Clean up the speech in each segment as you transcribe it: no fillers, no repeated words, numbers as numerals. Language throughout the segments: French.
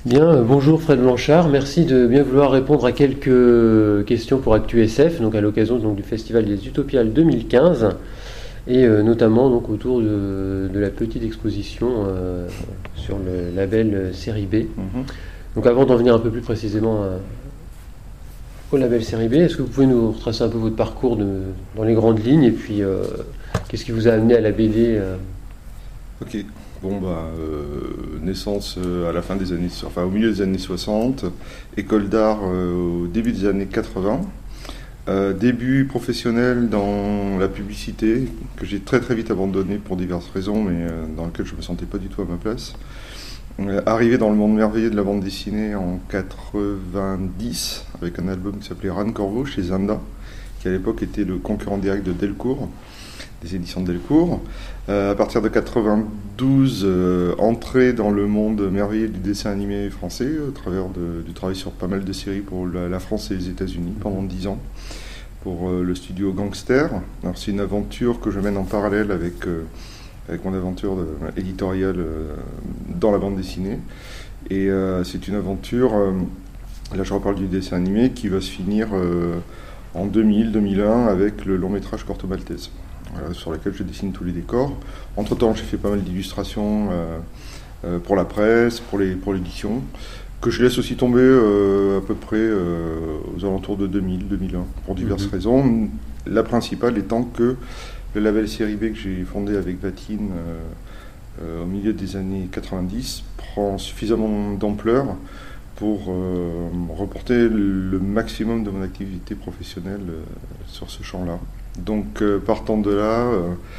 Bien, bonjour Fred Blanchard, merci de bien vouloir répondre à quelques questions pour ActuSF, donc à l'occasion donc, du Festival des Utopiales 2015, et notamment donc, autour de la petite exposition sur le label Série B. Donc avant d'en venir un peu plus précisément au label Série B, est-ce que vous pouvez nous retracer un peu votre parcours dans les grandes lignes, et puis qu'est-ce qui vous a amené à la BD Ok. Naissance à la fin des années, enfin au milieu des années 60, école d'art au début des années 80, début professionnel dans la publicité que j'ai très très vite abandonné pour diverses raisons, mais dans lequel je me sentais pas du tout à ma place. Arrivé dans le monde merveilleux de la bande dessinée en 90 avec un album qui s'appelait Ran Corvo chez Zanda, qui à l'époque était le concurrent direct de Delcourt, des éditions de Delcourt. À partir de 92, entré dans le monde merveilleux du dessin animé français, au travers du travail sur pas mal de séries pour la France et les États-Unis pendant 10 ans, pour le studio Gangster. Alors c'est une aventure que je mène en parallèle avec mon aventure éditoriale dans la bande dessinée. Et c'est une aventure, là je reparle du dessin animé, qui va se finir en 2000-2001 avec le long métrage Corto Maltese. Sur laquelle je dessine tous les décors. Entre-temps, j'ai fait pas mal d'illustrations pour la presse, pour l'édition, que je laisse aussi tomber à peu près aux alentours de 2000-2001, pour diverses raisons. La principale étant que le label Série B que j'ai fondé avec Vatine au milieu des années 90 prend suffisamment d'ampleur pour reporter le maximum de mon activité professionnelle sur ce champ-là. Donc partant de là,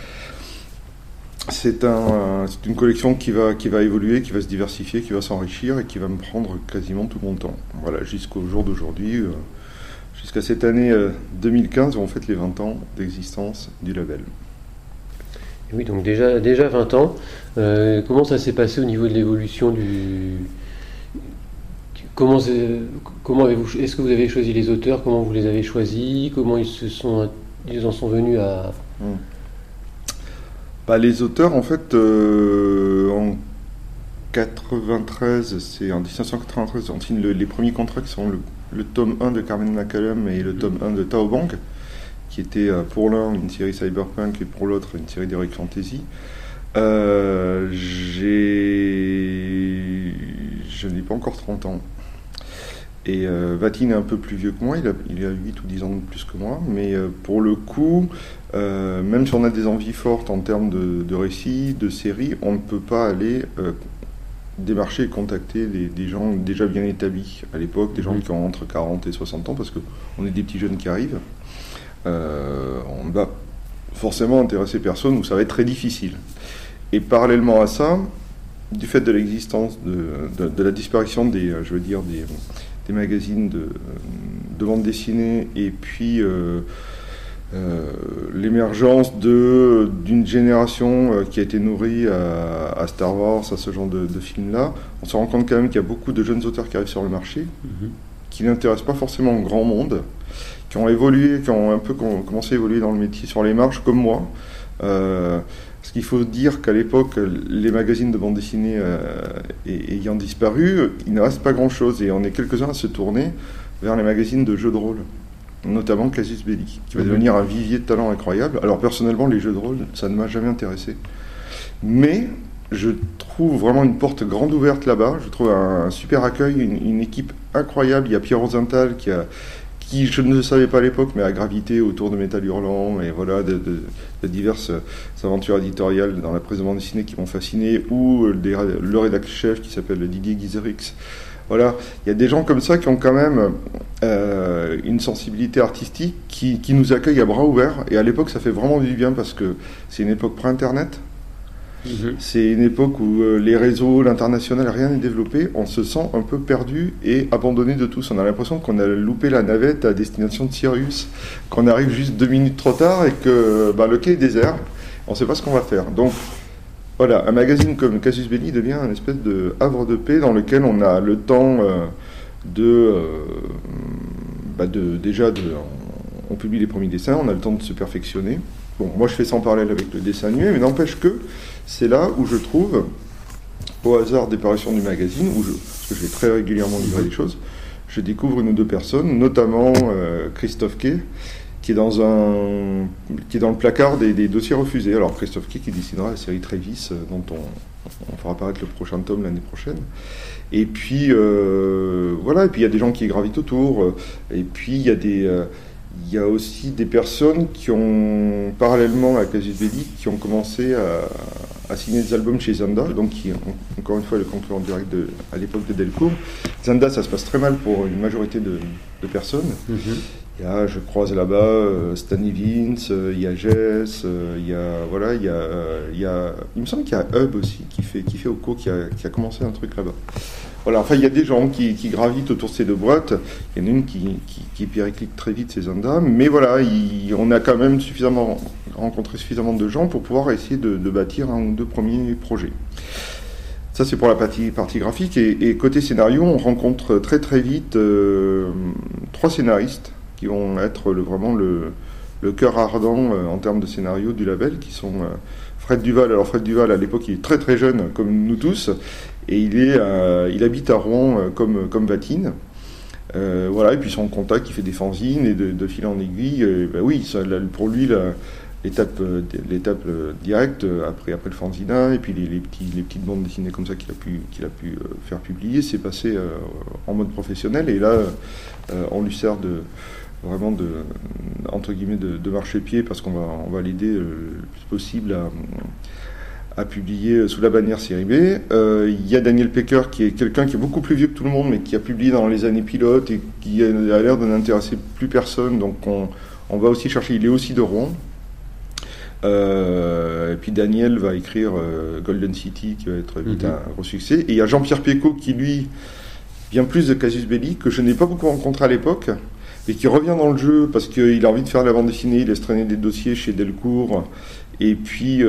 c'est une collection qui va évoluer, qui va se diversifier, qui va s'enrichir et qui va me prendre quasiment tout mon temps. Voilà, jusqu'au jour d'aujourd'hui, jusqu'à cette année 2015 où on fête les 20 ans d'existence du label. Oui, donc déjà 20 ans. Comment ça s'est passé au niveau de l'évolution du... Comment avez-vous... Est-ce que vous avez choisi les auteurs? Comment vous les avez choisis? Comment ils en sont venus à... Les auteurs, en fait, en 1993, on signe les premiers contrats qui sont le tome 1 de Carmen McCallum et le tome 1 de Tao Bang, qui était pour l'un une série cyberpunk et pour l'autre une série d'heroic fantasy. Je n'ai pas encore 30 ans. Et Vatine est un peu plus vieux que moi, il a 8 ou 10 ans de plus que moi, mais pour le coup, même si on a des envies fortes en termes de récits, de séries, on ne peut pas aller démarcher et contacter des gens déjà bien établis à l'époque, des gens qui ont entre 40 et 60 ans, parce qu'on est des petits jeunes qui arrivent. On ne va forcément intéresser personne, où ça va être très difficile. Et parallèlement à ça, du fait de l'existence, de la disparition des magazines de bande dessinée et puis l'émergence d'une génération qui a été nourrie à Star Wars, à ce genre de films-là, on se rend compte quand même qu'il y a beaucoup de jeunes auteurs qui arrivent sur le marché, qui n'intéressent pas forcément le grand monde, qui ont évolué, qui ont un peu commencé à évoluer dans le métier sur les marges comme moi. Parce qu'il faut dire qu'à l'époque, les magazines de bande dessinée ayant disparu, il ne reste pas grand-chose. Et on est quelques-uns à se tourner vers les magazines de jeux de rôle, notamment Casus Belli, qui va devenir un vivier de talent incroyable. Alors personnellement, les jeux de rôle, ça ne m'a jamais intéressé. Mais je trouve vraiment une porte grande ouverte là-bas. Je trouve un super accueil, une équipe incroyable. Il y a Pierre Rosenthal qui, je ne le savais pas à l'époque, mais a gravité autour de Métal Hurlant et voilà, de diverses aventures éditoriales dans la presse de bande dessinée qui m'ont fasciné, ou le rédacteur-chef qui s'appelle Didier Guizerix. Voilà, il y a des gens comme ça qui ont quand même une sensibilité artistique qui nous accueillent à bras ouverts, et à l'époque ça fait vraiment du bien parce que c'est une époque pré-internet. C'est une époque où les réseaux, l'international, rien n'est développé. On se sent un peu perdu et abandonné de tous. On a l'impression qu'on a loupé la navette à destination de Sirius, qu'on arrive juste 2 minutes trop tard et que le quai est désert. On ne sait pas ce qu'on va faire. Donc voilà, un magazine comme Casus Belli devient une espèce de havre de paix dans lequel on a le temps on publie les premiers dessins, on a le temps de se perfectionner. Bon, moi je fais ça en parallèle avec le dessin animé, mais n'empêche que c'est là où je trouve, au hasard des parutions du magazine, où parce que je vais très régulièrement livrer des choses, je découvre une ou deux personnes, notamment Christophe Kay, qui est dans le placard des dossiers refusés. Alors Christophe Kay qui dessinera la série Trévis, dont on fera apparaître le prochain tome l'année prochaine. Et puis voilà, et puis il y a des gens qui gravitent autour, et puis il y a aussi des personnes qui ont, parallèlement à Casus Belli, qui ont commencé à signer des albums chez Zanda, donc qui, encore une fois, le concurrent direct à l'époque de Delcourt. Zanda, ça se passe très mal pour une majorité de personnes. Il y a, je croise là-bas, Stanley Vince, il y a Jess, il me semble qu'il y a Hub aussi, qui fait au co, qui a commencé un truc là-bas. Voilà, enfin, il y a des gens qui gravitent autour de ces deux boîtes. Il y en a une qui périclite très vite, c'est Zanda. Mais voilà, on a quand même rencontré suffisamment de gens pour pouvoir essayer de bâtir un ou deux premiers projets. Ça, c'est pour la partie graphique. Et côté scénario, on rencontre très très vite 3 scénaristes qui vont être vraiment le cœur ardent en termes de scénario du label, qui sont Fred Duval. Alors Fred Duval, à l'époque, il est très très jeune, comme nous tous, et il habite à Rouen comme Vatine. Voilà, et puis son contact, il fait des fanzines, et de fil en aiguille, oui, pour lui, l'étape directe, après le fanzina, et puis les petites bandes dessinées comme ça qu'il a pu faire publier, c'est passé en mode professionnel, et là, on lui sert vraiment entre guillemets de marchepied, parce qu'on va l'aider le plus possible à publier sous la bannière série B. Il y a Daniel Pecker, qui est quelqu'un qui est beaucoup plus vieux que tout le monde, mais qui a publié dans les années pilotes et qui a l'air de n'intéresser plus personne, donc on va aussi chercher, il est aussi de Rouen. Et puis Daniel va écrire Golden City, qui va être vite un gros succès. Et il y a Jean-Pierre Pécaud, qui lui vient plus de Casus Belli, que je n'ai pas beaucoup rencontré à l'époque, et qui revient dans le jeu parce qu'il a envie de faire la bande dessinée, il laisse traîner des dossiers chez Delcourt, et puis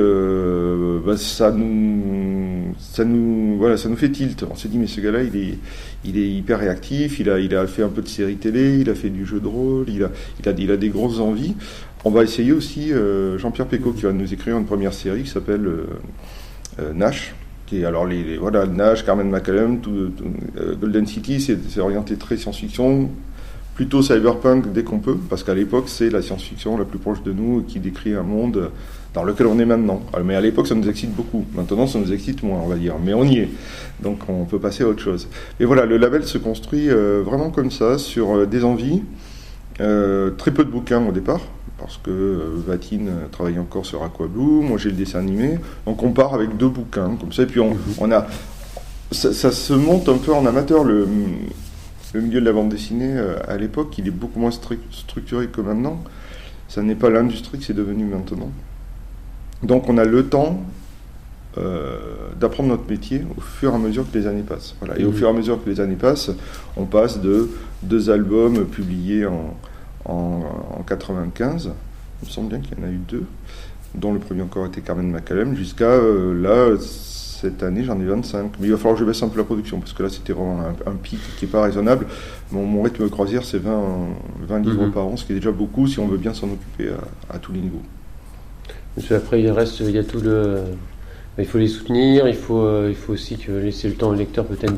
ça nous fait tilt. On s'est dit, mais ce gars-là, il est hyper réactif, il a fait un peu de série télé, il a fait du jeu de rôle, il a des grosses envies. On va essayer aussi Jean-Pierre Pécaud, qui va nous écrire une première série qui s'appelle Nash. Alors Nash, Carmen McCallum, Golden City, c'est orienté très science-fiction, plutôt cyberpunk dès qu'on peut, parce qu'à l'époque c'est la science-fiction la plus proche de nous, qui décrit un monde dans lequel on est maintenant. Mais à l'époque ça nous excite beaucoup, maintenant ça nous excite moins, on va dire, mais on y est, donc on peut passer à autre chose. Et voilà, le label se construit vraiment comme ça, sur des envies, très peu de bouquins au départ, parce que Vatine travaille encore sur Aquablue, moi j'ai le dessin animé, donc on part avec 2 bouquins comme ça, et puis on a ça se monte un peu en amateur. Le milieu de la bande dessinée à l'époque, il est beaucoup moins structuré que maintenant. Ça n'est pas l'industrie que c'est devenu maintenant. Donc on a le temps d'apprendre notre métier au fur et à mesure que les années passent. Voilà. Et au fur et à mesure que les années passent, on passe de 2 albums publiés en 95, il me semble bien qu'il y en a eu 2, dont le premier encore était Carmen McCallum, jusqu'à là, cette année j'en ai 25. Mais il va falloir que je baisse un peu la production, parce que là c'était vraiment un pic qui n'est pas raisonnable. Mon rythme de croisière, c'est 20 livres par an, ce qui est déjà beaucoup si on veut bien s'en occuper à tous les niveaux. Après il y a tout le... Il faut les soutenir, il faut aussi laisser le temps au lecteur peut-être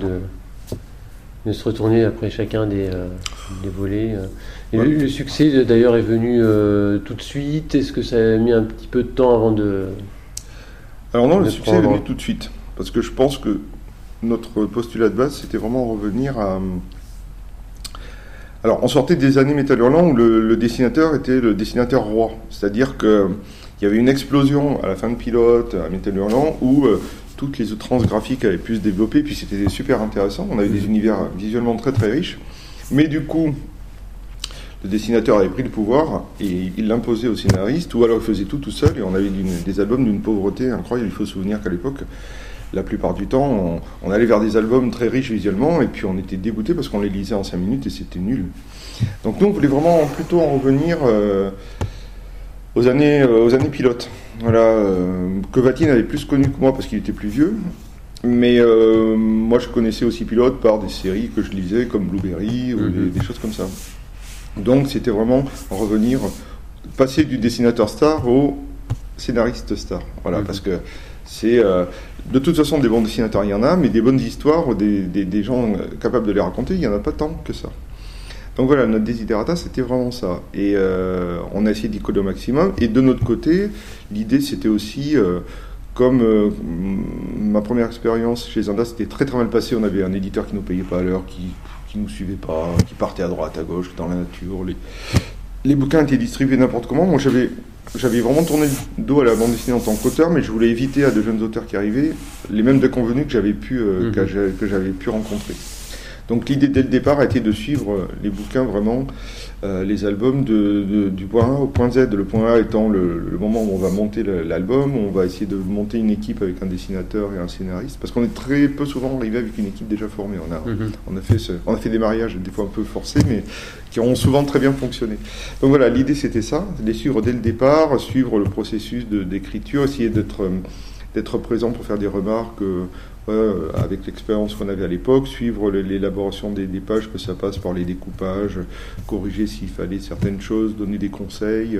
de se retourner après chacun des volets. Et le succès d'ailleurs est venu tout de suite. Est-ce que ça a mis un petit peu de temps avant de... Alors non, le succès est venu tout de suite, parce que je pense que notre postulat de base, c'était vraiment revenir à... Alors on sortait des années Métal Hurlant où le dessinateur était le dessinateur roi, c'est-à-dire qu'il y avait une explosion à la fin de Pilote, à Métal Hurlant, où toutes les outrances graphiques avaient pu se développer, puis c'était super intéressant, on avait des univers visuellement très très riches, mais du coup, le dessinateur avait pris le pouvoir et il l'imposait au scénariste, ou alors il faisait tout seul, et on avait des albums d'une pauvreté incroyable. Il faut se souvenir qu'à l'époque, la plupart du temps, on allait vers des albums très riches visuellement, et puis on était dégoûté parce qu'on les lisait en 5 minutes et c'était nul. Donc nous, on voulait vraiment plutôt en revenir aux années pilotes. Voilà, que Vatine avait plus connu que moi parce qu'il était plus vieux, mais moi je connaissais aussi Pilote par des séries que je lisais comme Blueberry ou des choses comme ça. Donc c'était vraiment revenir, passer du dessinateur star au scénariste star. Voilà, parce que c'est de toute façon, des bons dessinateurs, il y en a, mais des bonnes histoires, des gens capables de les raconter, il n'y en a pas tant que ça. Donc voilà, notre desiderata, c'était vraiment ça. Et on a essayé d'y coller au maximum. Et de notre côté, l'idée, c'était aussi, comme ma première expérience chez Zanda, c'était très très mal passé. On avait un éditeur qui ne nous payait pas à l'heure, qui nous suivait pas, qui partait à droite, à gauche, dans la nature. Les bouquins étaient distribués n'importe comment. Moi, j'avais vraiment tourné le dos à la bande dessinée en tant qu'auteur, mais je voulais éviter à de jeunes auteurs qui arrivaient les mêmes déconvenus que j'avais pu rencontrer. Donc l'idée dès le départ a été de suivre les bouquins vraiment, les albums du point A au point Z. Le point A étant le moment où on va monter l'album, on va essayer de monter une équipe avec un dessinateur et un scénariste, parce qu'on est très peu souvent arrivé avec une équipe déjà formée. On a fait des mariages des fois un peu forcés, mais qui ont souvent très bien fonctionné. Donc voilà, l'idée c'était ça, les suivre dès le départ, suivre le processus d'écriture, essayer d'être présent pour faire des remarques. Avec l'expérience qu'on avait à l'époque, suivre l'élaboration des pages, que ça passe par les découpages, corriger s'il fallait certaines choses, donner des conseils,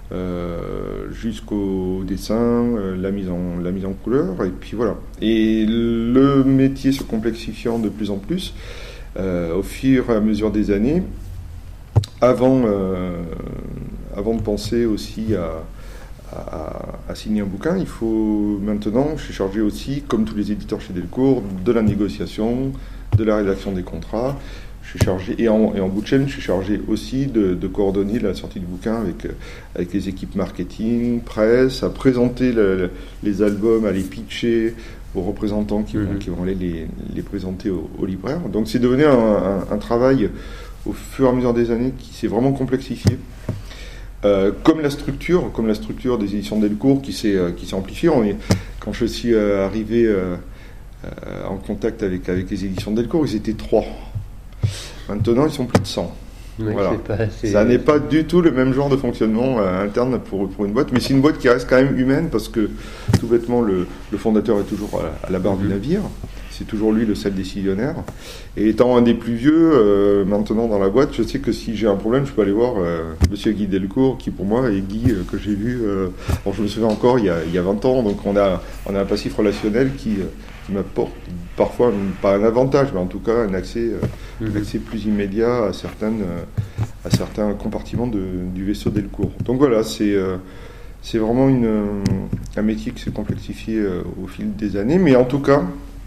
jusqu'au dessin, la mise en couleur, et puis voilà. Et le métier se complexifiant de plus en plus, au fur et à mesure des années, avant de penser aussi à signer un bouquin, il faut maintenant, je suis chargé aussi, comme tous les éditeurs chez Delcourt, de la négociation, de la rédaction des contrats. Je suis chargé, et en bout de chaîne, je suis chargé aussi de coordonner la sortie du bouquin avec les équipes marketing, presse, à présenter les albums, à les pitcher aux représentants qui vont aller les présenter aux libraires. Donc c'est devenu un travail au fur et à mesure des années qui s'est vraiment complexifié. Comme la structure des éditions Delcourt qui s'est amplifiée. Quand je suis arrivé en contact avec les éditions Delcourt, ils étaient 3. Maintenant, ils sont plus de 100. Oui, voilà. Ça n'est pas du tout le même genre de fonctionnement interne pour une boîte, mais c'est une boîte qui reste quand même humaine, parce que tout bêtement, le fondateur est toujours à la barre du navire. C'est toujours lui le seul décisionnaire. Et étant un des plus vieux, maintenant dans la boîte, je sais que si j'ai un problème, je peux aller voir Monsieur Guy Delcourt, qui pour moi est Guy que j'ai vu, je me souviens encore, il y a 20 ans. Donc on a un passif relationnel qui m'apporte parfois, pas un avantage, mais en tout cas un accès plus immédiat à certains compartiments du vaisseau Delcourt. Donc voilà, c'est vraiment un métier qui s'est complexifié au fil des années, mais en tout cas,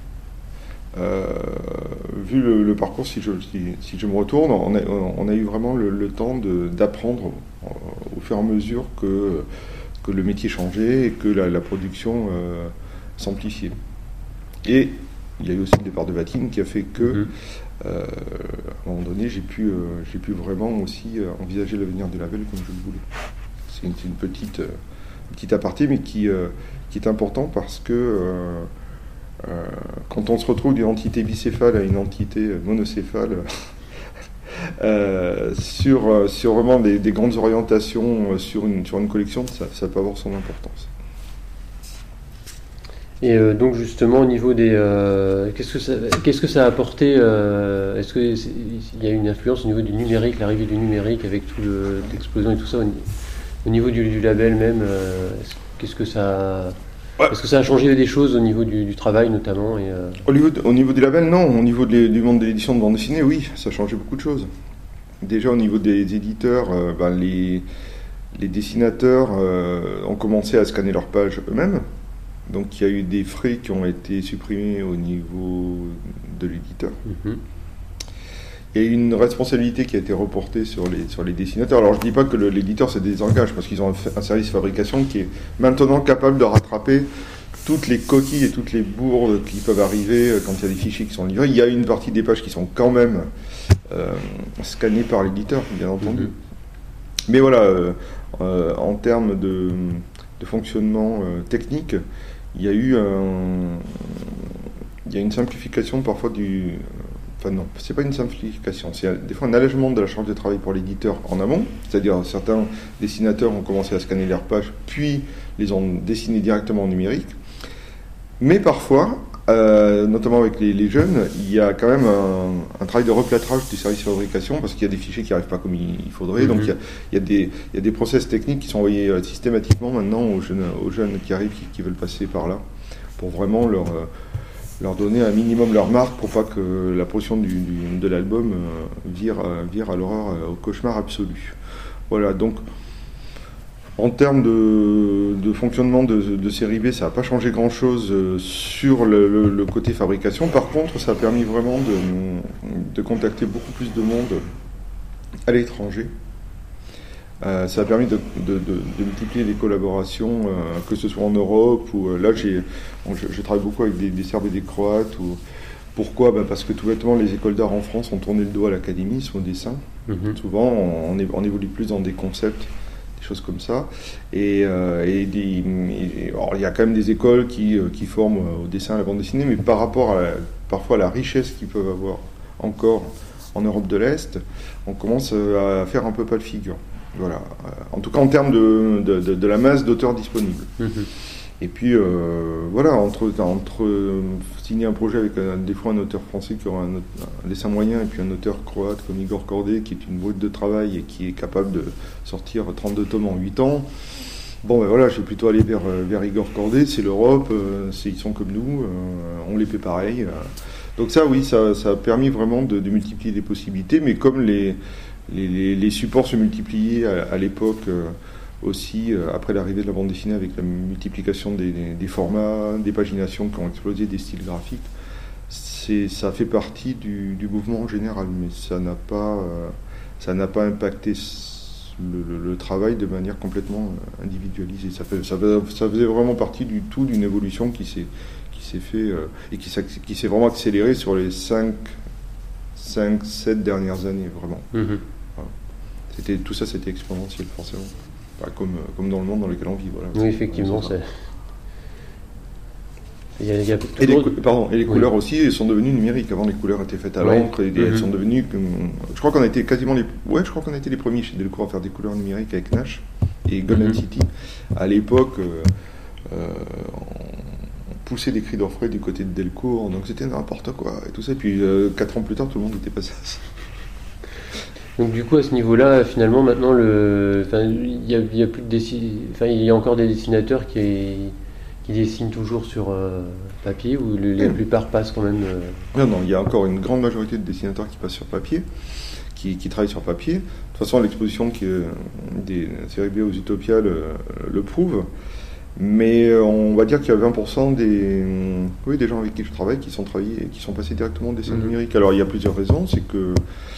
vu le parcours, si je me retourne, on a eu vraiment le temps d'apprendre au fur et à mesure que le métier changeait et que la production s'amplifiait. Et il y a eu aussi le départ de Vatine qui a fait que, à un moment donné, j'ai pu vraiment aussi envisager l'avenir du label comme je le voulais. C'est une petite aparté, mais qui est important, parce que quand on se retrouve d'une entité bicéphale à une entité monocéphale, sur vraiment des grandes orientations sur une collection, ça peut avoir son importance. Et donc justement, au niveau des... qu'est-ce que ça a apporté est-ce qu'il y a une influence au niveau du numérique, l'arrivée du numérique avec toute l'explosion et tout ça, au niveau du label même, qu'est-ce que ça... Ouais. Est-ce que ça a changé des choses au niveau du travail notamment Au niveau du label, non. Au niveau du monde de l'édition de bande dessinée, oui, ça a changé beaucoup de choses. Déjà au niveau des éditeurs, les dessinateurs ont commencé à scanner leurs pages eux-mêmes. Donc il y a eu des frais qui ont été supprimés au niveau de l'éditeur. Il y a eu une responsabilité qui a été reportée sur les dessinateurs. Alors je ne dis pas que l'éditeur se désengage, parce qu'ils ont un service de fabrication qui est maintenant capable de rattraper toutes les coquilles et toutes les bourdes qui peuvent arriver quand il y a des fichiers qui sont livrés. Il y a une partie des pages qui sont quand même scannées par l'éditeur, bien entendu. Mais voilà, en termes de fonctionnement technique, il y a eu une simplification parfois Enfin non, c'est pas une simplification, c'est des fois un allègement de la charge de travail pour l'éditeur en amont, c'est-à-dire certains dessinateurs ont commencé à scanner leurs pages, puis les ont dessinées directement en numérique. Mais parfois, notamment avec les jeunes, il y a quand même un travail de replâtrage du service de fabrication, parce qu'il y a des fichiers qui n'arrivent pas comme il faudrait. Donc il y a des process techniques qui sont envoyés systématiquement maintenant aux jeunes qui arrivent, qui veulent passer par là, pour vraiment leur donner un minimum leur marque pour pas que la production de l'album vire à l'horreur, au cauchemar absolu. Voilà, donc en termes de fonctionnement de série B, ça n'a pas changé grand-chose sur le côté fabrication. Par contre, ça a permis vraiment de contacter beaucoup plus de monde à l'étranger. Ça a permis de multiplier les collaborations, que ce soit en Europe ou là je travaille beaucoup avec des Serbes et des Croates. Pourquoi ? Parce que tout bêtement les écoles d'art en France ont tourné le dos à l'académisme, au dessin. Souvent on évolue plus dans des concepts, des choses comme ça. Et alors, il y a quand même des écoles qui forment au dessin, à la bande dessinée, mais par rapport parfois à la richesse qu'ils peuvent avoir encore en Europe de l'Est, on commence à faire un peu pas de figure. Voilà. En tout cas en termes de la masse d'auteurs disponibles. Et puis voilà, entre signer un projet avec des fois un auteur français qui aura un dessin moyen et puis un auteur croate comme Igor Corday qui est une brute de travail et qui est capable de sortir 32 tomes en 8 ans. Bon ben voilà, je vais plutôt aller vers Igor Corday, c'est l'Europe, ils sont comme nous, on les fait pareil. Donc ça oui, ça a permis vraiment de multiplier les possibilités, mais comme les supports se multipliaient à l'époque aussi, après l'arrivée de la bande dessinée, avec la multiplication des formats, des paginations qui ont explosé, des styles graphiques, ça fait partie du mouvement en général, mais ça n'a pas impacté le travail de manière complètement individualisée. Ça faisait vraiment partie d'une évolution qui s'est fait et qui s'est vraiment accélérée sur les 5-7 dernières années, vraiment. Voilà. Tout ça, c'était exponentiel, forcément. Enfin, comme dans le monde dans lequel on vit. Voilà. Oui, effectivement, c'est... Et les couleurs aussi, elles sont devenues numériques. Avant, les couleurs étaient faites à l'encre et elles sont devenues... Je crois qu'on a été quasiment les premiers chez Delcourt à faire des couleurs numériques avec Nash et Golden City. À l'époque, on poussait des cris d'orfraie du côté de Delcourt, donc c'était n'importe quoi et tout ça. Et puis 4 ans plus tard, tout le monde était passé à ça. Donc du coup à ce niveau-là, finalement maintenant il y a plus de il y a encore des dessinateurs qui dessinent toujours sur papier ou la plupart passent quand même. Non, il y a encore une grande majorité de dessinateurs qui passent sur papier, qui travaillent sur papier. De toute façon, l'exposition des séries B aux Utopia le prouve. Mais on va dire qu'il y a 20% des gens avec qui je travaille qui sont passés directement au dessin numérique. Alors il y a plusieurs raisons, c'est que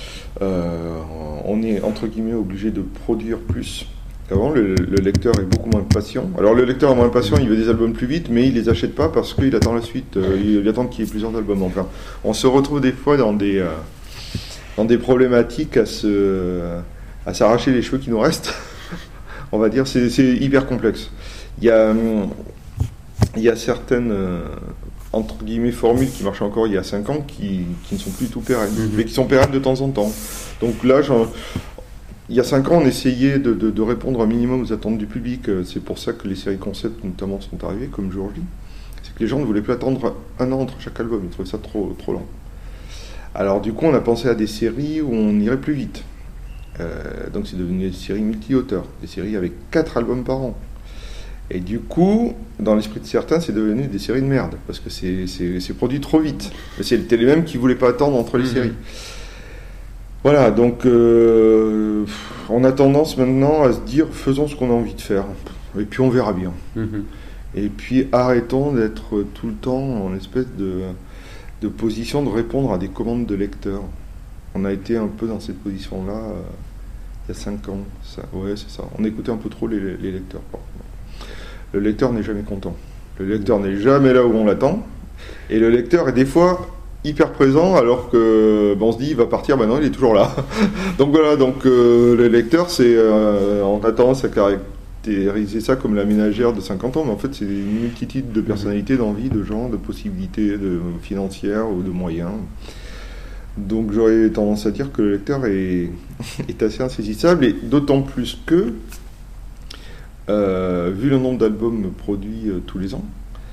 on est entre guillemets obligé de produire plus qu'avant. Le lecteur est beaucoup moins patient. Alors le lecteur est moins patient, il veut des albums plus vite, mais il les achète pas parce qu'il attend la suite. Il attend qu'il y ait plusieurs albums. Enfin, on se retrouve des fois dans des problématiques à s'arracher les cheveux qui nous restent. On va dire, c'est hyper complexe. Il y a certaines entre guillemets formules qui marchaient encore il y a 5 ans qui ne sont plus tout pérennes, mais qui sont pérennes de temps en temps. Donc là, il y a 5 ans, on essayait de répondre un minimum aux attentes du public. C'est pour ça que les séries concept notamment sont arrivées, comme Jour J. C'est que les gens ne voulaient plus attendre 1 an entre chaque album, ils trouvaient ça trop lent. Alors du coup, on a pensé à des séries où on irait plus vite. Donc c'est devenu des séries multi-auteurs, des séries avec 4 albums par an. Et du coup, dans l'esprit de certains, c'est devenu des séries de merde, parce que c'est produit trop vite. Mais c'était les mêmes qui ne voulaient pas attendre entre les séries. Voilà, donc on a tendance maintenant à se dire, faisons ce qu'on a envie de faire, et puis on verra bien. Et puis arrêtons d'être tout le temps en espèce de position de répondre à des commandes de lecteurs. On a été un peu dans cette position-là il y a 5 ans. Ouais, c'est ça. On écoutait un peu trop les lecteurs. Le lecteur n'est jamais content. Le lecteur n'est jamais là où on l'attend. Et le lecteur est des fois hyper présent alors que on se dit il va partir, non, il est toujours là. Donc voilà, le lecteur, on a tendance à caractériser ça comme la ménagère de 50 ans, mais en fait c'est une multitude de personnalités, d'envies, de gens, de possibilités financières ou de moyens. Donc j'aurais tendance à dire que le lecteur est assez insaisissable, et d'autant plus que vu le nombre d'albums produits tous les ans,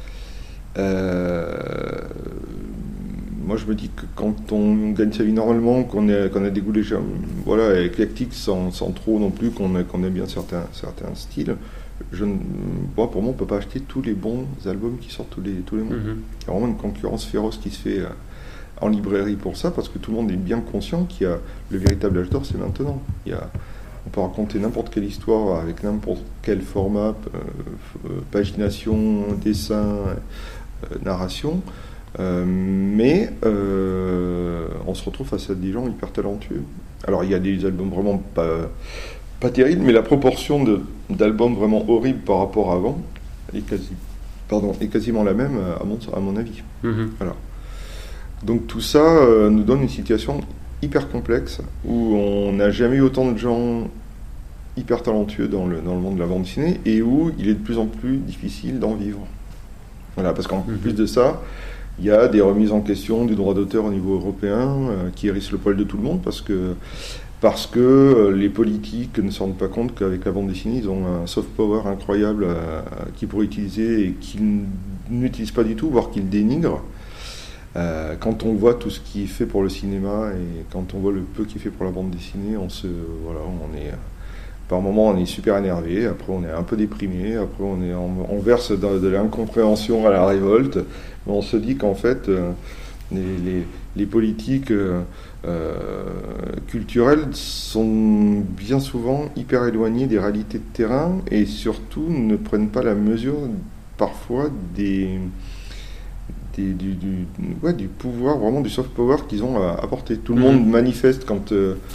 moi je me dis que quand on gagne sa vie normalement, qu'on a des goûts légers, voilà, éclectiques sans trop non plus, qu'on aime bien certains styles, pour moi, on peut pas acheter tous les bons albums qui sortent tous les mois. Il y a vraiment une concurrence féroce qui se fait en librairie pour ça, parce que tout le monde est bien conscient qu'il y a le véritable âge d'or, c'est maintenant. On peut raconter n'importe quelle histoire avec n'importe quel format, pagination, dessin, narration, mais on se retrouve face à des gens hyper talentueux. Alors il y a des albums vraiment pas terribles, mais la proportion d'albums vraiment horribles par rapport à avant est quasiment la même à mon avis. Voilà. Donc tout ça nous donne une situation hyper complexe, où on n'a jamais eu autant de gens hyper talentueux dans le monde de la bande dessinée, et où il est de plus en plus difficile d'en vivre. Voilà, parce qu'en plus de ça, il y a des remises en question du droit d'auteur au niveau européen qui hérissent le poil de tout le monde, parce que les politiques ne se rendent pas compte qu'avec la bande dessinée, ils ont un soft power incroyable qu'ils pourraient utiliser et qu'ils n'utilisent pas du tout, voire qu'ils dénigrent. Quand on voit tout ce qui est fait pour le cinéma et quand on voit le peu qui est fait pour la bande dessinée, par moments on est super énervé, après on est un peu déprimé, après on verse de l'incompréhension à la révolte, mais on se dit qu'en fait les politiques culturelles sont bien souvent hyper éloignées des réalités de terrain et surtout ne prennent pas la mesure parfois du pouvoir, vraiment du soft power qu'ils ont apporté. Tout le monde manifeste quand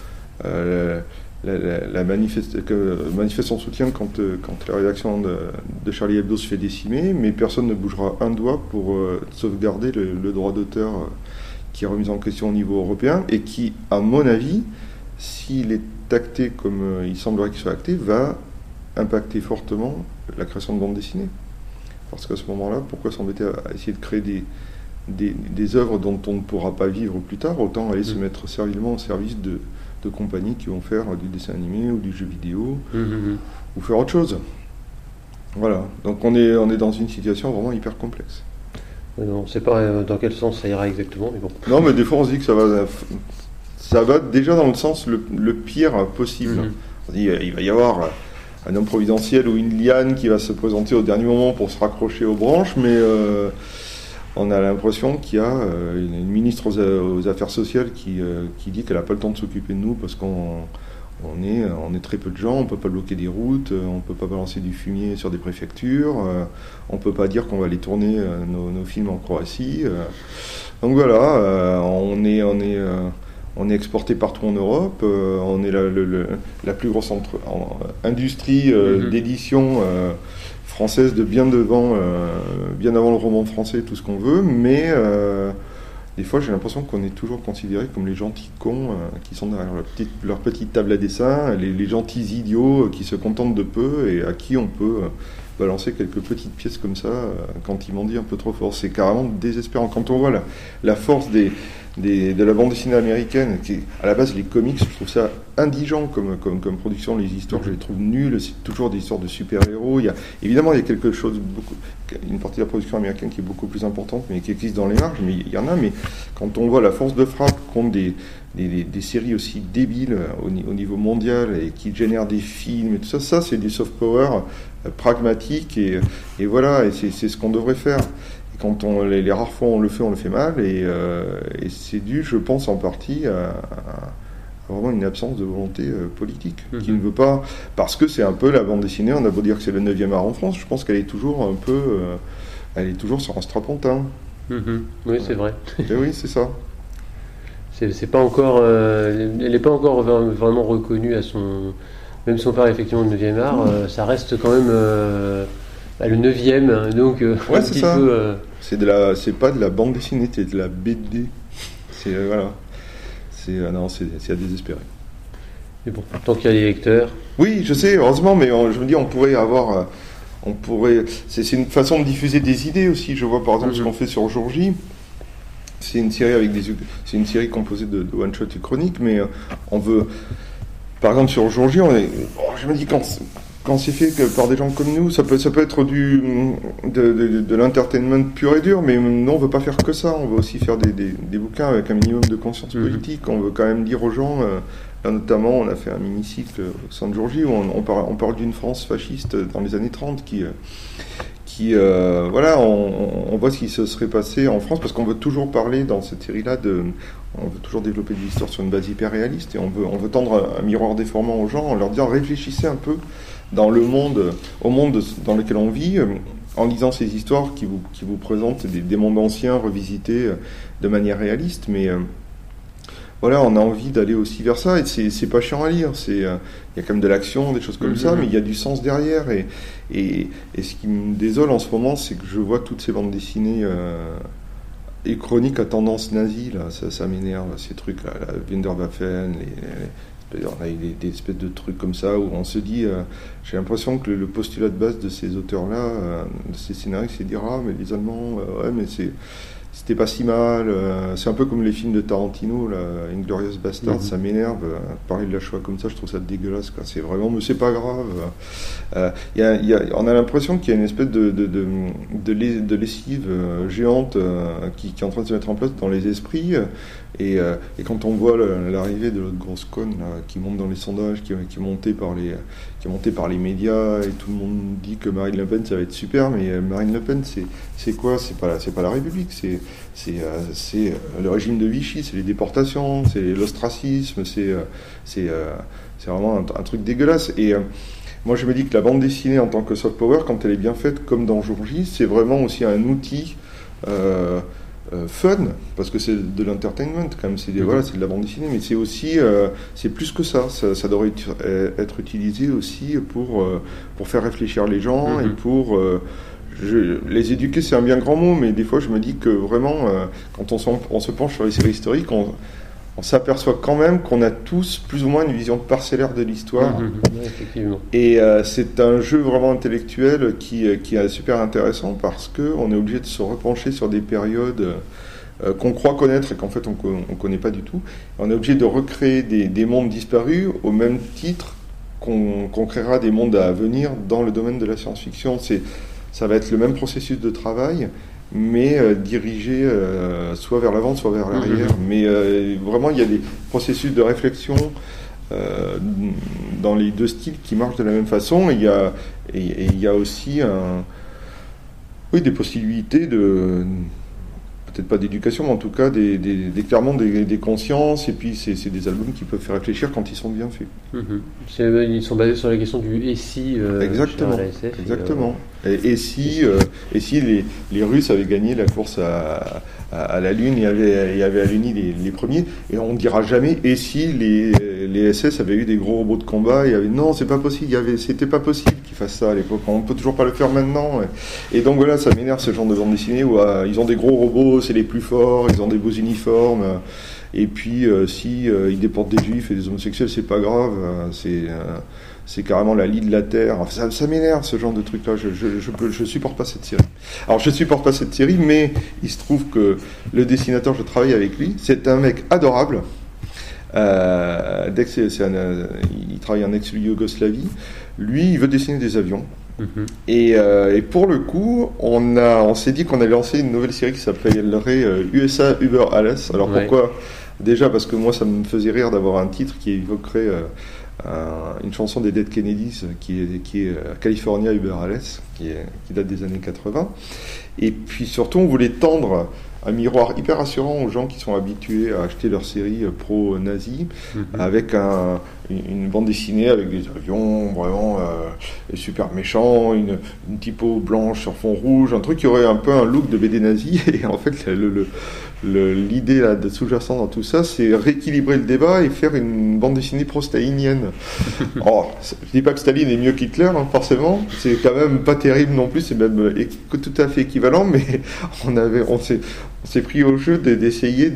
manifeste son soutien quand la rédaction de Charlie Hebdo se fait décimer, mais personne ne bougera un doigt pour sauvegarder le droit d'auteur qui est remis en question au niveau européen et qui, à mon avis, s'il est acté comme il semblerait qu'il soit acté, va impacter fortement la création de bande dessinée. Parce qu'à ce moment-là, pourquoi s'embêter à essayer de créer des œuvres dont on ne pourra pas vivre plus tard, autant aller se mettre servilement au service de compagnies qui vont faire du dessin animé ou du jeu vidéo ou faire autre chose. Voilà, donc on est dans une situation vraiment hyper complexe. On ne sait pas dans quel sens ça ira exactement, mais bon. Non, mais des fois on se dit que ça va déjà dans le sens le pire possible. On dit il va y avoir un homme providentiel ou une liane qui va se présenter au dernier moment pour se raccrocher aux branches, mais on a l'impression qu'il y a une ministre aux Affaires sociales qui dit qu'elle n'a pas le temps de s'occuper de nous parce qu'on est très peu de gens, on ne peut pas bloquer des routes, on ne peut pas balancer du fumier sur des préfectures, on ne peut pas dire qu'on va aller tourner nos films en Croatie. Donc voilà, on est exporté partout en Europe, on est la plus grosse industrie d'édition française de bien avant le roman français, tout ce qu'on veut, mais des fois j'ai l'impression qu'on est toujours considérés comme les gentils cons qui sont derrière leur petite table à dessin, les gentils idiots qui se contentent de peu et à qui on peut balancer quelques petites pièces comme ça quand ils m'ont dit un peu trop fort. C'est carrément désespérant. Quand on voit la force de la bande dessinée américaine, qui à la base les comics, je trouve ça indigent comme production, les histoires je les trouve nulles, c'est toujours des histoires de super-héros. Évidemment il y a quelque chose, une partie de la production américaine qui est beaucoup plus importante mais qui existe dans les marges, mais il y en a, mais quand on voit la force de frappe contre des séries aussi débiles au niveau mondial et qui génèrent des films et tout ça, c'est du soft power pragmatique et voilà, et c'est ce qu'on devrait faire. Et quand les rares fois on le fait mal et c'est dû, je pense, en partie à vraiment une absence de volonté politique qui ne veut pas, parce que c'est un peu la bande dessinée, on a beau dire que c'est le 9e art en France, je pense qu'elle est toujours un peu elle est toujours sur un strapontin. Oui, c'est vrai. Et oui, c'est ça. C'est pas encore elle n'est pas encore vraiment reconnue à son, même si on parle effectivement de 9e art, ça reste quand même le 9e, donc ouais, un c'est petit ça. peu c'est pas de la bande dessinée, c'est de la BD. C'est voilà. C'est à désespérer. Mais bon, tant qu'il y a des lecteurs. Oui, je sais, heureusement, mais je me dis on pourrait avoir c'est une façon de diffuser des idées aussi. Je vois par exemple ce qu'on fait sur Jour J. C'est une série composée de one shot et chroniques, mais on veut, par exemple sur Jour J, je me dis quand c'est fait par des gens comme nous, ça peut être de l'entertainment pur et dur, mais nous on veut pas faire que ça, on veut aussi faire des bouquins avec un minimum de conscience politique, on veut quand même dire aux gens, là notamment on a fait un mini-cycle au San Giorgi où on parle d'une France fasciste dans les années 30 voilà, on voit ce qui se serait passé en France, parce qu'on veut toujours parler dans cette série-là on veut toujours développer de l'histoire sur une base hyper réaliste, et on veut tendre un miroir déformant aux gens en leur disant réfléchissez un peu au monde dans lequel on vit, en lisant ces histoires qui vous présentent des mondes anciens revisités de manière réaliste, mais voilà, on a envie d'aller aussi vers ça, et c'est pas chiant à lire, il y a quand même de l'action, des choses comme ça, mais il y a du sens derrière, et ce qui me désole en ce moment, c'est que je vois toutes ces bandes dessinées et chroniques à tendance nazie, là, ça m'énerve, ces trucs-là, la Winterwaffen, on a eu des espèces de trucs comme ça où on se dit, j'ai l'impression que le postulat de base de ces auteurs-là, de ces scénaristes, c'est de dire mais les Allemands, ouais, mais c'était pas si mal. C'est un peu comme les films de Tarantino, là, Inglourious Basterds, ça m'énerve. Parler de la Shoah comme ça, je trouve ça dégueulasse. Quoi. C'est vraiment, mais c'est pas grave. On a l'impression qu'il y a une espèce de lessive géante qui est en train de se mettre en place dans les esprits. Et quand on voit l'arrivée de l'autre grosse conne là, qui monte dans les sondages, qui est montée par les médias, et tout le monde dit que Marine Le Pen ça va être super, mais Marine Le Pen c'est quoi ? C'est pas la République, c'est le régime de Vichy, c'est les déportations, c'est l'ostracisme, c'est vraiment un truc dégueulasse. Et moi je me dis que la bande dessinée en tant que soft power, quand elle est bien faite comme dans Jour J, c'est vraiment aussi un outil fun, parce que c'est de l'entertainment quand même, c'est de la bande dessinée, mais c'est aussi c'est plus que ça devrait être utilisé aussi pour faire réfléchir les gens et pour les éduquer, c'est un bien grand mot, mais des fois je me dis que vraiment quand on se penche sur les séries historiques, on s'aperçoit quand même qu'on a tous plus ou moins une vision parcellaire de l'histoire. Et c'est un jeu vraiment intellectuel qui est super intéressant, parce qu'on est obligé de se repencher sur des périodes qu'on croit connaître et qu'en fait on ne connaît pas du tout. On est obligé de recréer des mondes disparus au même titre qu'on créera des mondes à venir dans le domaine de la science-fiction. Ça va être le même processus de travail, mais dirigé soit vers l'avant, soit vers l'arrière. Mais vraiment, il y a des processus de réflexion dans les deux styles qui marchent de la même façon. Et il y a aussi des possibilités de... peut-être pas d'éducation, mais en tout cas clairement des consciences, et puis c'est des albums qui peuvent faire réfléchir quand ils sont bien faits. Ils sont basés sur la question du et si exactement, chez RLSF, exactement. Et si les Russes avaient gagné la course à la Lune et avaient aluni les premiers, et on ne dira jamais et si les SS avaient eu des gros robots de combat, non, c'est pas possible, c'était pas possible qu'ils fassent ça à l'époque, on peut toujours pas le faire maintenant. Et donc voilà, ça m'énerve ce genre de bande dessinée où ils ont des gros robots, c'est les plus forts, ils ont des beaux uniformes, et puis si ils déportent des juifs et des homosexuels, c'est pas grave, c'est carrément la lie de la terre. Enfin, ça m'énerve ce genre de truc là, je supporte pas cette série. Alors je supporte pas cette série, mais il se trouve que le dessinateur, je travaille avec lui, c'est un mec adorable. Il travaille en ex-Yougoslavie. Lui, il veut dessiner des avions. Et pour le coup, on s'est dit qu'on allait lancer une nouvelle série qui s'appellerait USA Über Alles. Alors pourquoi ? Déjà parce que moi, ça me faisait rire d'avoir un titre qui évoquerait une chanson des Dead Kennedys qui est California Über Alles, qui date des années 80. Et puis surtout, on voulait tendre un miroir hyper rassurant aux gens qui sont habitués à acheter leurs séries pro-nazis, avec une bande dessinée avec des avions vraiment super méchants, une typo blanche sur fond rouge, un truc qui aurait un peu un look de BD nazi. Et en fait, l'idée là, de sous-jacent dans tout ça, c'est rééquilibrer le débat et faire une bande dessinée pro-stalinienne. Je dis pas que Staline est mieux qu'Hitler, forcément, c'est quand même pas terrible non plus, c'est même tout à fait équivalent, mais on s'est pris au jeu d'essayer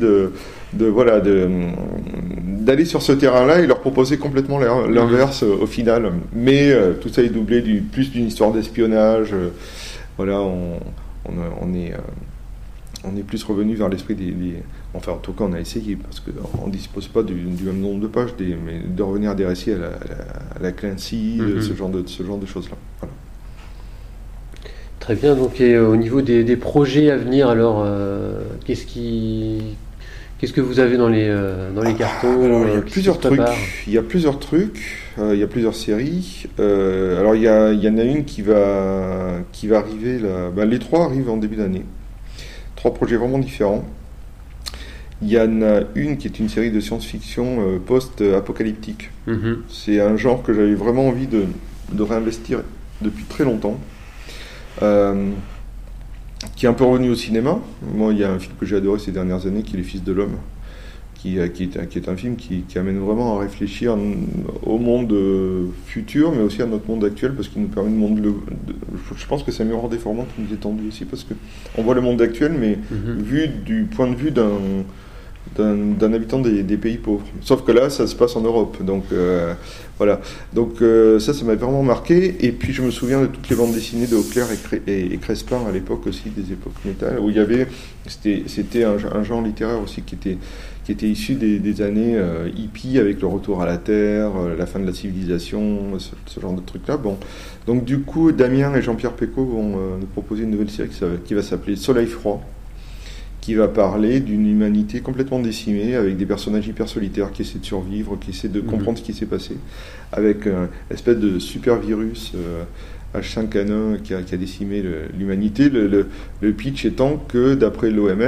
d'aller sur ce terrain-là et leur proposer complètement l'inverse au final. Mais tout ça est doublé plus d'une histoire d'espionnage. On on est plus revenu vers l'esprit enfin, en tout cas, on a essayé, parce qu'on ne dispose pas du même nombre de pages, mais de revenir à des récits à la Clancy, ce genre de choses-là. Voilà. Très bien, donc et au niveau des projets à venir, alors qu'est-ce que vous avez dans les cartons? Alors, il y a plusieurs trucs, il y a plusieurs séries. Alors il y en a une qui va arriver là. Les trois arrivent en début d'année. 3 projets vraiment différents. Il y en a une qui est une série de science-fiction post-apocalyptique. C'est un genre que j'avais vraiment envie de réinvestir depuis très longtemps. Qui est un peu revenu au cinéma. Moi, il y a un film que j'ai adoré ces dernières années, qui est Les Fils de l'Homme, qui est un film qui amène vraiment à réfléchir au monde futur, mais aussi à notre monde actuel, parce qu'il nous permet je pense que c'est un miroir déformant qui nous est tendu aussi, parce qu'on voit le monde actuel, mais vu du point de vue d'un habitant des pays pauvres. Sauf que là, ça se passe en Europe. Donc voilà. Donc ça m'a vraiment marqué. Et puis je me souviens de toutes les bandes dessinées de Auclair et Crespin à l'époque aussi, des époques métal, où il y avait, c'était un genre littéraire aussi qui était issu des années hippies, avec le retour à la Terre, la fin de la civilisation, ce genre de trucs-là. Bon. Donc du coup, Damien et Jean-Pierre Pécaud vont nous proposer une nouvelle série qui va s'appeler Soleil Froid, qui va parler d'une humanité complètement décimée, avec des personnages hyper solitaires qui essaient de survivre, qui essaient de comprendre ce qui s'est passé, avec une espèce de super virus H5N1 qui a décimé l'humanité. Le pitch étant que, d'après l'OMS,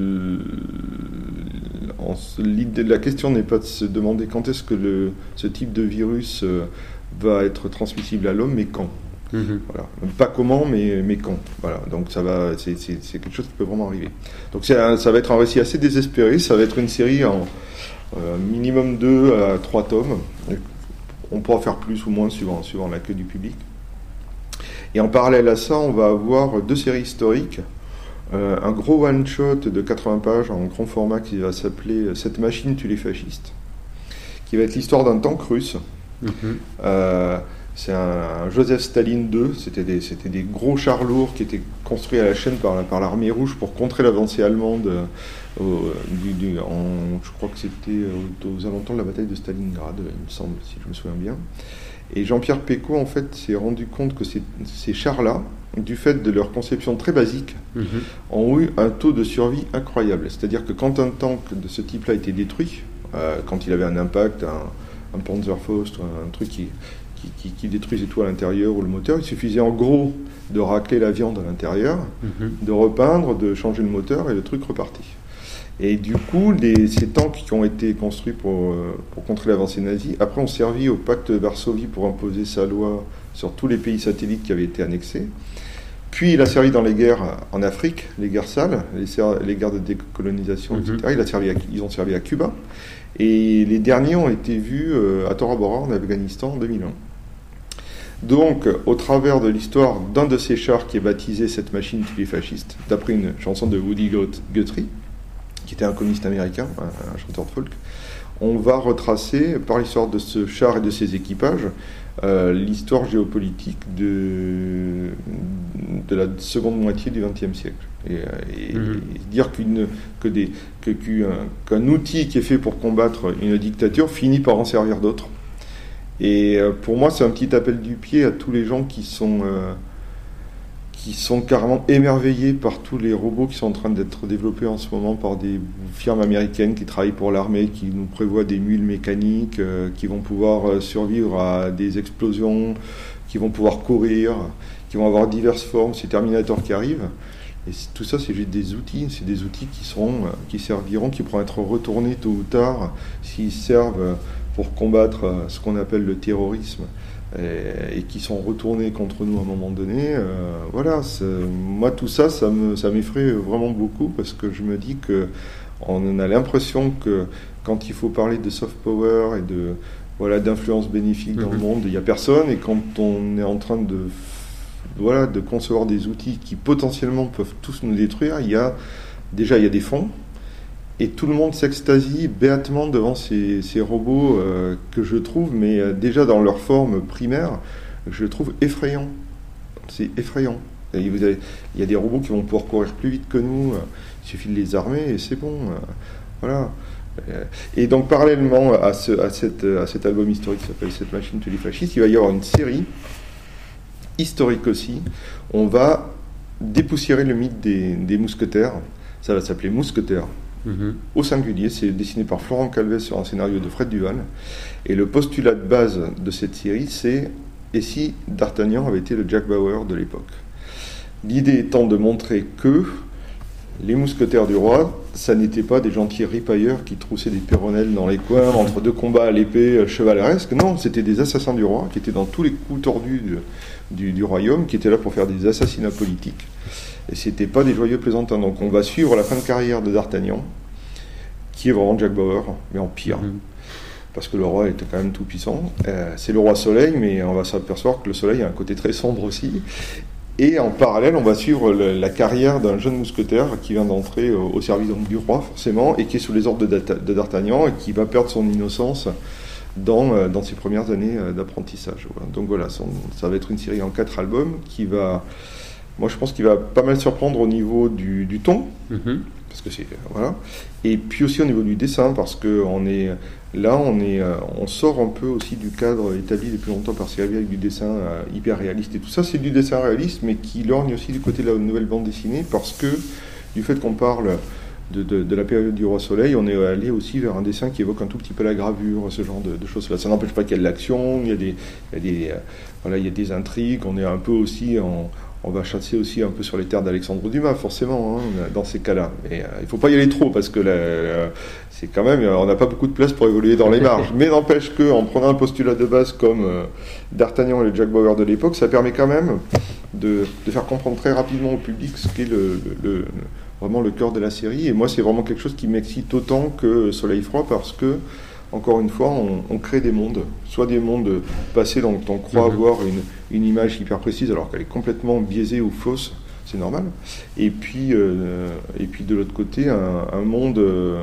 la question n'est pas de se demander quand est-ce que ce type de virus va être transmissible à l'homme, mais quand. Voilà. Pas comment, mais quand. Voilà. Donc c'est quelque chose qui peut vraiment arriver. Donc ça va être un récit assez désespéré. Ça va être une série en minimum 2 à 3 tomes. On pourra faire plus ou moins suivant l'accueil du public. Et en parallèle à ça, on va avoir 2 séries historiques. Un gros one-shot de 80 pages en grand format qui va s'appeler « Cette machine tue les fascistes », qui va être l'histoire d'un tank russe. C'est un Joseph Staline 2, c'était des gros chars lourds qui étaient construits à la chaîne par l'armée rouge pour contrer l'avancée allemande, je crois que c'était aux alentours de la bataille de Stalingrad, il me semble, si je me souviens bien. Et Jean-Pierre Pécaud, en fait, s'est rendu compte que ces chars-là, du fait de leur conception très basique, ont eu un taux de survie incroyable. C'est-à-dire que quand un tank de ce type-là était détruit, quand il avait un impact, un Panzerfaust, un truc qui détruisait tout à l'intérieur, ou le moteur, il suffisait en gros de racler la viande à l'intérieur, de repeindre, de changer le moteur, et le truc repartit. Et du coup, ces tanks qui ont été construits pour contrer l'avancée nazie, après ont servi au pacte de Varsovie pour imposer sa loi sur tous les pays satellites qui avaient été annexés. Puis il a servi dans les guerres en Afrique, les guerres sales, les guerres de décolonisation, etc. Ils ont servi à Cuba. Et les derniers ont été vus à Tora Bora en Afghanistan en 2001. Donc, au travers de l'histoire d'un de ces chars qui est baptisé « Cette machine tue les fascistes », d'après une chanson de Woody Guthrie, qui était un communiste américain, un chanteur de folk, on va retracer, par l'histoire de ce char et de ses équipages, l'histoire géopolitique de la seconde moitié du XXe siècle. Et dire qu'un outil qui est fait pour combattre une dictature finit par en servir d'autres. Et pour moi, c'est un petit appel du pied à tous les gens qui sont carrément émerveillés par tous les robots qui sont en train d'être développés en ce moment par des firmes américaines qui travaillent pour l'armée, qui nous prévoient des mules mécaniques, qui vont pouvoir survivre à des explosions, qui vont pouvoir courir, qui vont avoir diverses formes, ces Terminators qui arrivent. Et tout ça, c'est juste des outils. C'est des outils qui serviront, qui pourront être retournés tôt ou tard, s'ils servent pour combattre ce qu'on appelle le terrorisme, et qui sont retournés contre nous à un moment donné. Voilà, moi tout ça, ça m'effraie vraiment beaucoup, parce que je me dis qu'on a l'impression que quand il faut parler de soft power et d'influence bénéfique dans le monde, il n'y a personne, et quand on est en train de concevoir des outils qui potentiellement peuvent tous nous détruire, il y a des fonds, et tout le monde s'extasie béatement devant ces robots que je trouve, mais déjà dans leur forme primaire, je trouve effrayant. C'est effrayant. Il y a des robots qui vont pouvoir courir plus vite que nous, il suffit de les armer et c'est bon. Voilà. Et donc parallèlement à cet album historique qui s'appelle Cette machine tous les fascistes, il va y avoir une série historique aussi. On va dépoussiérer le mythe des mousquetaires. Ça va s'appeler Mousquetaires. Au singulier, c'est dessiné par Florent Calvet sur un scénario de Fred Duval. Et le postulat de base de cette série, c'est et si D'Artagnan avait été le Jack Bauer de l'époque. L'idée étant de montrer que les mousquetaires du roi, ça n'était pas des gentils ripailleurs qui troussaient des péronnelles dans les coins entre deux combats à l'épée chevaleresque. Non, c'était des assassins du roi qui étaient dans tous les coups tordus du royaume, qui étaient là pour faire des assassinats politiques. Et c'était pas des joyeux plaisantins. Donc on va suivre la fin de carrière de D'Artagnan, qui est vraiment Jack Bauer, mais en pire. Parce que le roi était quand même tout puissant. C'est le roi Soleil, mais on va s'apercevoir que le Soleil a un côté très sombre aussi. Et en parallèle, on va suivre la carrière d'un jeune mousquetaire qui vient d'entrer au service donc, du roi, forcément, et qui est sous les ordres de D'Artagnan, et qui va perdre son innocence dans ses premières années d'apprentissage. Voilà. Donc voilà, ça va être une série en 4 albums qui va... Moi, je pense qu'il va pas mal surprendre au niveau du ton, parce que c'est... Voilà. Et puis aussi au niveau du dessin, parce que on sort un peu aussi du cadre établi depuis longtemps par Sylvie avec du dessin hyper réaliste et tout ça. C'est du dessin réaliste, mais qui lorgne aussi du côté de la nouvelle bande dessinée, parce que du fait qu'on parle de la période du Roi Soleil, on est allé aussi vers un dessin qui évoque un tout petit peu la gravure, ce genre de choses-là. Ça n'empêche pas qu'il y a de l'action, il y a des intrigues, on est un peu aussi on va chasser aussi un peu sur les terres d'Alexandre Dumas, forcément, dans ces cas-là. Mais il ne faut pas y aller trop, parce que c'est quand même, on n'a pas beaucoup de place pour évoluer dans les marges. Mais n'empêche qu'en prenant un postulat de base comme D'Artagnan et le Jack Bauer de l'époque, ça permet quand même de faire comprendre très rapidement au public ce qu'est vraiment le cœur de la série. Et moi, c'est vraiment quelque chose qui m'excite autant que Soleil Froid, parce que encore une fois, on crée des mondes, soit des mondes passés dont on croit avoir une image hyper précise alors qu'elle est complètement biaisée ou fausse, c'est normal. Et puis de l'autre côté, un monde,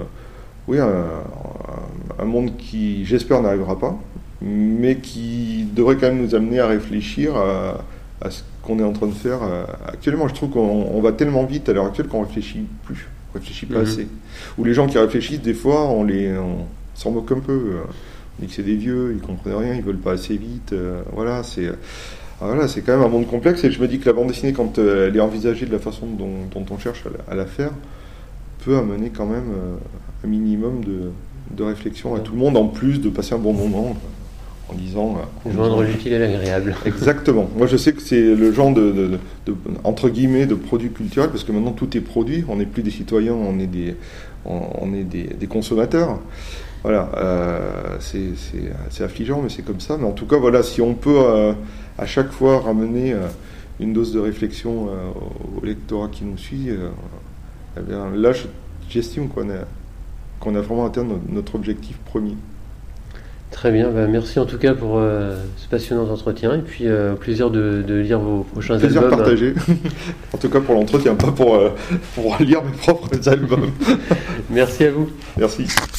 un monde qui, j'espère, n'arrivera pas, mais qui devrait quand même nous amener à réfléchir à ce qu'on est en train de faire actuellement. Je trouve qu'on va tellement vite à l'heure actuelle qu'on réfléchit pas assez. Ou les gens qui réfléchissent, des fois, on s'en moque un peu. On dit que c'est des vieux, ils comprennent rien, ils veulent pas assez vite. Voilà, c'est quand même un monde complexe. Et je me dis que la bande dessinée, quand elle est envisagée de la façon dont on cherche à la faire, peut amener quand même un minimum de réflexion à tout le monde, en plus de passer un bon moment en lisant. Joindre l'utile et l'agréable. Exactement. Moi, je sais que c'est le genre de entre guillemets, de produit culturel, parce que maintenant tout est produit. On n'est plus des citoyens, on est des consommateurs. Voilà, c'est affligeant, mais c'est comme ça. Mais en tout cas, voilà, si on peut à chaque fois ramener une dose de réflexion au lectorat qui nous suit, eh bien, là, j'estime qu'on a vraiment atteint notre objectif premier. Très bien, merci en tout cas pour ce passionnant entretien, et puis au plaisir de lire vos prochains albums. Plaisir partagé, en tout cas pour l'entretien, pas pour lire mes propres albums. Merci à vous. Merci.